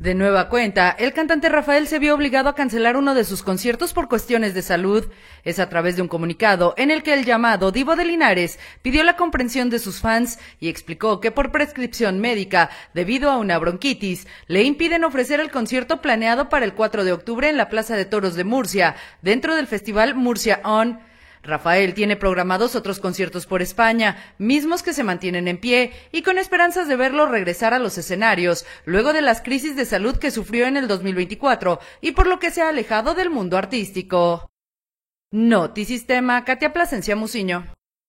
De nueva cuenta, el cantante Rafael se vio obligado a cancelar uno de sus conciertos por cuestiones de salud. Es a través de un comunicado en el que el llamado Divo de Linares pidió la comprensión de sus fans y explicó que por prescripción médica, debido a una bronquitis, le impiden ofrecer el concierto planeado para el 4 de octubre en la Plaza de Toros de Murcia, dentro del festival Murcia On. Rafael tiene programados otros conciertos por España, mismos que se mantienen en pie y con esperanzas de verlo regresar a los escenarios, luego de las crisis de salud que sufrió en el 2024 y por lo que se ha alejado del mundo artístico. Notisistema, Katia Plasencia Muciño.